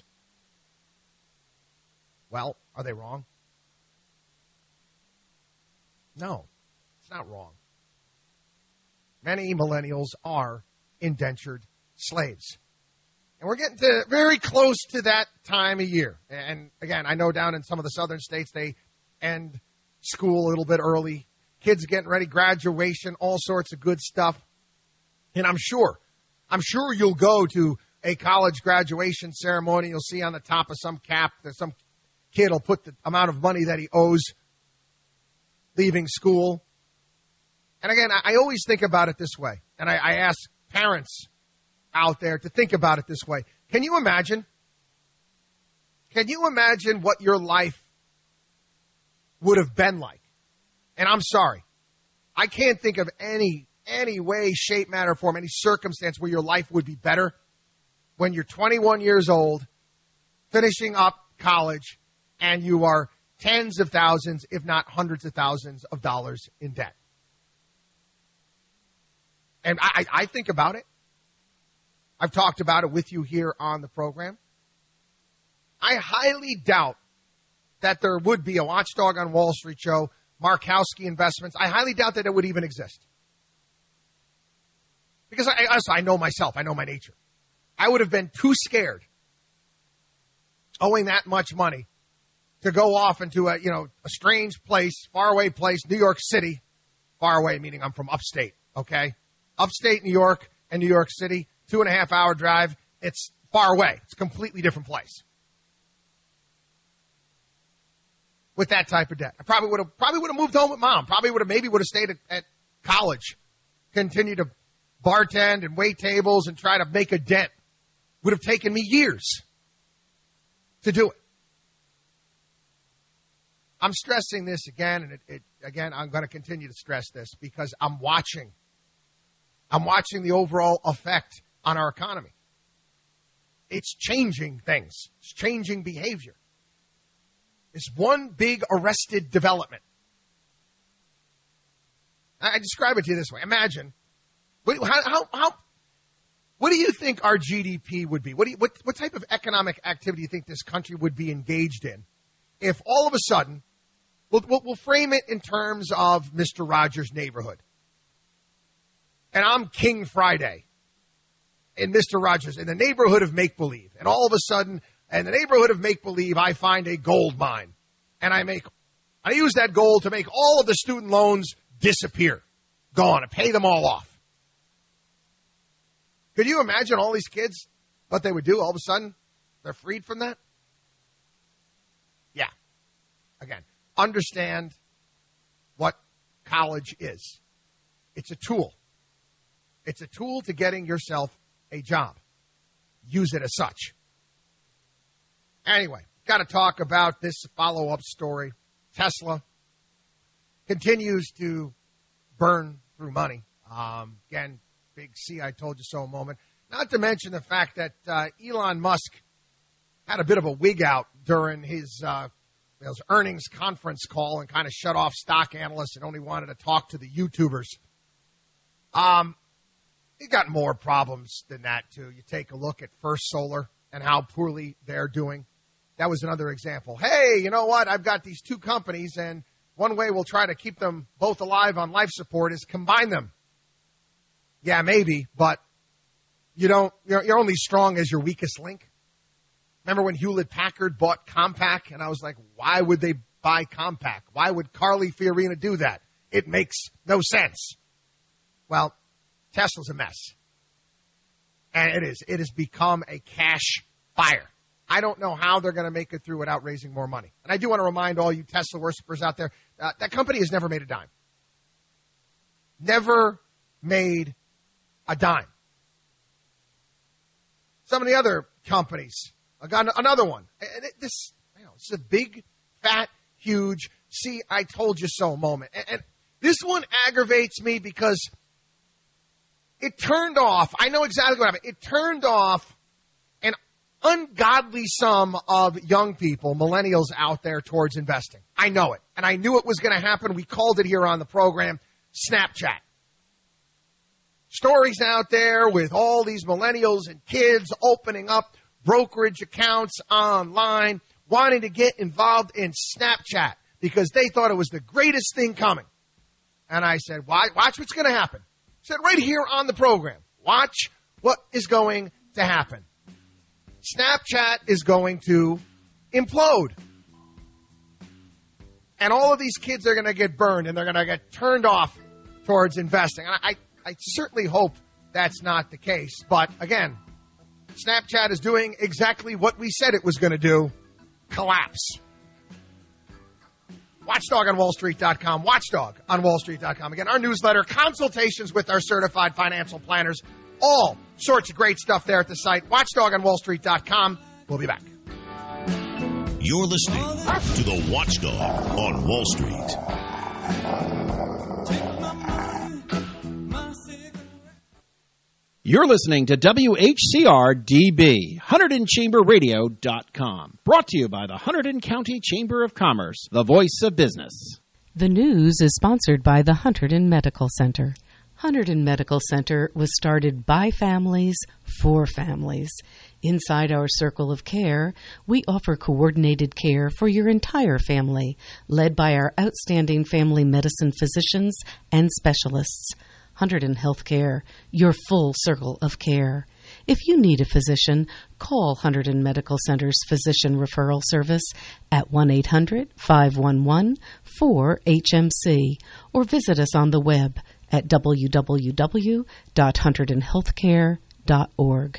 Well, are they wrong? No, it's not wrong. Many millennials are indentured slaves. And we're getting to very close to that time of year. And again, I know down in some of the southern states, they end school a little bit early. Kids getting ready, graduation, all sorts of good stuff. And I'm sure, I'm sure you'll go to a college graduation ceremony. You'll see on the top of some cap that some kid will put the amount of money that he owes leaving school. And again, I always think about it this way. And I, I ask parents out there to think about it this way. Can you imagine? Can you imagine what your life would have been like? And I'm sorry, I can't think of any any way, shape, manner, form, any circumstance where your life would be better when you're twenty-one years old, finishing up college, and you are tens of thousands, if not hundreds of thousands of dollars in debt. And I, I think about it. I've talked about it with you here on the program. I highly doubt that there would be a Watchdog on Wall Street show, Markowski Investments. I highly doubt that it would even exist. Because I, I know myself. I know my nature. I would have been too scared owing that much money to go off into a, you know, a strange place, faraway place, New York City. Far away, meaning I'm from upstate, okay? Upstate New York and New York City, two and a half hour drive. It's far away. It's a completely different place. With that type of debt, I probably would have probably would have moved home with mom. Probably would have maybe would have stayed at, at college, continued to bartend and wait tables and try to make a dent. Would have taken me years to do it. I'm stressing this again, and it, it again I'm going to continue to stress this because I'm watching. I'm watching the overall effect on our economy. It's changing things. It's changing behavior. It's one big arrested development. I describe it to you this way. Imagine, how, how, how, what do you think our G D P would be? What, do you, what, what type of economic activity do you think this country would be engaged in if all of a sudden, we'll, we'll, we'll frame it in terms of Mister Rogers' neighborhood. And I'm King Friday in Mister Rogers, in the neighborhood of make-believe. And all of a sudden, in the neighborhood of make-believe, I find a gold mine. And I make, I use that gold to make all of the student loans disappear. Gone. And pay them all off. Could you imagine all these kids, what they would do all of a sudden? They're freed from that? Yeah. Again, understand what college is. It's a tool. It's a tool to getting yourself a job. Use it as such. Anyway, got to talk about this follow-up story. Tesla continues to burn through money. Um, again, big C, I told you so moment. Not to mention the fact that uh, Elon Musk had a bit of a wig out during his, uh, his earnings conference call and kind of shut off stock analysts and only wanted to talk to the YouTubers. Um, he got more problems than that, too. You take a look at First Solar and how poorly they're doing. That was another example. Hey, you know what? I've got these two companies, and one way we'll try to keep them both alive on life support is combine them. Yeah, maybe, but you don't, you're, you're only strong as your weakest link. Remember when Hewlett-Packard bought Compaq? And I was like, why would they buy Compaq? Why would Carly Fiorina do that? It makes no sense. Well, Tesla's a mess. And it is. It has become a cash fire. I don't know how they're going to make it through without raising more money. And I do want to remind all you Tesla worshippers out there, uh, that company has never made a dime. Never made a dime. Some of the other companies, I got another one. And it, this, you know, it's a big, fat, huge, see, I told you so moment. And, and this one aggravates me because it turned off, I know exactly what happened. It turned off an ungodly sum of young people, millennials out there towards investing. I know it. And I knew it was going to happen. We called it here on the program, Snapchat. Stories out there with all these millennials and kids opening up brokerage accounts online, wanting to get involved in Snapchat because they thought it was the greatest thing coming. And I said, watch what's going to happen. I said right here on the program, watch what is going to happen. Snapchat is going to implode. And all of these kids are going to get burned and they're going to get turned off towards investing. And I, I certainly hope that's not the case. But again, Snapchat is doing exactly what we said it was going to do, collapse. Watchdog on Wall Street dot com, Watchdog on Wall Street dot com. Again, our newsletter, consultations with our certified financial planners, all sorts of great stuff there at the site, Watchdog on Wall Street dot com. We'll be back. You're listening to the Watchdog on Wall Street. You're listening to W H C R D B, Hunterdon Chamber Radio dot com. Brought to you by the Hunterdon County Chamber of Commerce, the voice of business. The news is sponsored by the Hunterdon Medical Center. Hunterdon Medical Center was started by families for families. Inside our circle of care, we offer coordinated care for your entire family, led by our outstanding family medicine physicians and specialists. Hunterdon Healthcare, your full circle of care. If you need a physician, call Hunterdon Medical Center's Physician Referral Service at one eight hundred, five one one, four H M C or visit us on the web at w w w dot hunterdon healthcare dot org.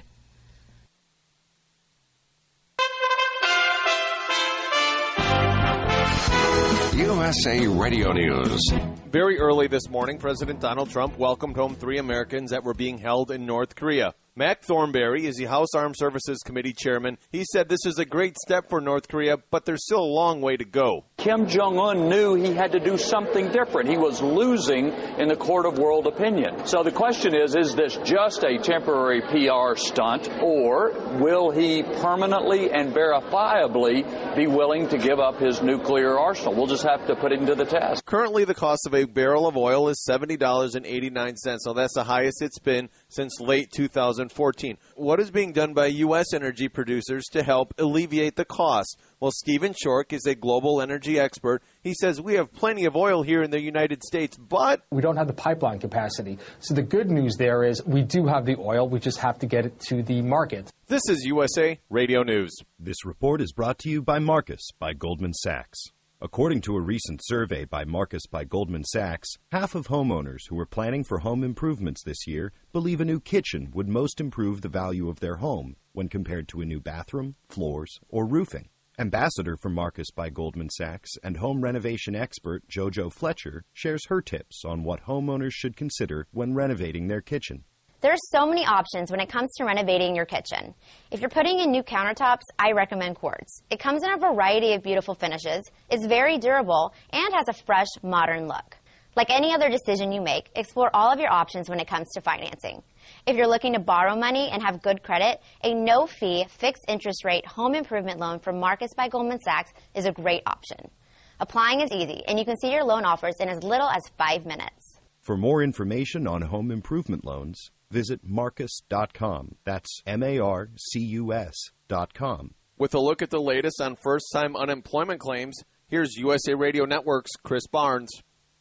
U S A Radio News. Very early this morning, President Donald Trump welcomed home three Americans that were being held in North Korea. Mac Thornberry is the House Armed Services Committee chairman. He said this is a great step for North Korea, but there's still a long way to go. Kim Jong-un knew he had to do something different. He was losing in the court of world opinion. So the question is, is this just a temporary P R stunt, or will he permanently and verifiably be willing to give up his nuclear arsenal? We'll just have to put it into the test. Currently, the cost of a barrel of oil is seventy dollars and eighty-nine cents. So that's the highest it's been since late two thousand fourteen. What is being done by U S energy producers to help alleviate the cost? Well, Stephen Shork is a global energy expert. He says we have plenty of oil here in the United States, but we don't have the pipeline capacity. So the good news there is we do have the oil. We just have to get it to the market. This is U S A Radio News. This report is brought to you by Marcus by Goldman Sachs. According to a recent survey by Marcus by Goldman Sachs, half of homeowners who are planning for home improvements this year believe a new kitchen would most improve the value of their home when compared to a new bathroom, floors, or roofing. Ambassador for Marcus by Goldman Sachs and home renovation expert JoJo Fletcher shares her tips on what homeowners should consider when renovating their kitchen. There's so many options when it comes to renovating your kitchen. If you're putting in new countertops, I recommend Quartz. It comes in a variety of beautiful finishes, is very durable, and has a fresh, modern look. Like any other decision you make, explore all of your options when it comes to financing. If you're looking to borrow money and have good credit, a no-fee, fixed-interest rate home improvement loan from Marcus by Goldman Sachs is a great option. Applying is easy, and you can see your loan offers in as little as five minutes. For more information on home improvement loans, visit marcus dot com. That's M A R C U S dot com. With a look at the latest on first-time unemployment claims, here's U S A Radio Network's Chris Barnes.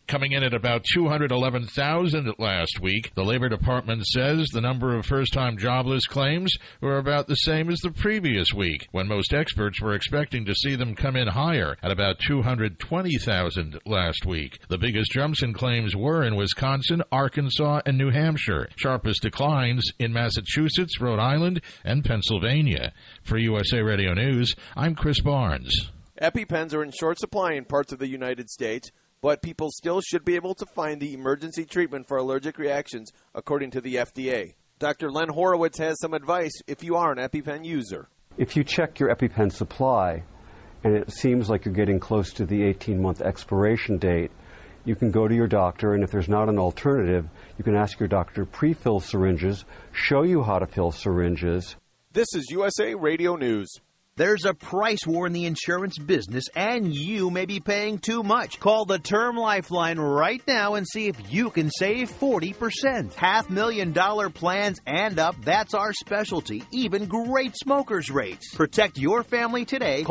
coming in at about two hundred eleven thousand last week. The Labor Department says the number of first-time jobless claims were about the same as the previous week, when most experts were expecting to see them come in higher at about two hundred twenty thousand last week. The biggest jumps in claims were in Wisconsin, Arkansas, and New Hampshire. Sharpest declines in Massachusetts, Rhode Island, and Pennsylvania. For U S A Radio News, I'm Chris Barnes. EpiPens are in short supply in parts of the United States, but people still should be able to find the emergency treatment for allergic reactions, according to the F D A. Doctor Len Horowitz has some advice if you are an EpiPen user. If you check your EpiPen supply and it seems like you're getting close to the eighteen-month expiration date, you can go to your doctor, and if there's not an alternative, you can ask your doctor to pre-fill syringes, show you how to fill syringes. This is U S A Radio News. There's a price war in the insurance business, and you may be paying too much. Call the Term Lifeline right now and see if you can save forty percent. Half million dollar plans and up, that's our specialty. Even great smokers rates. Protect your family today.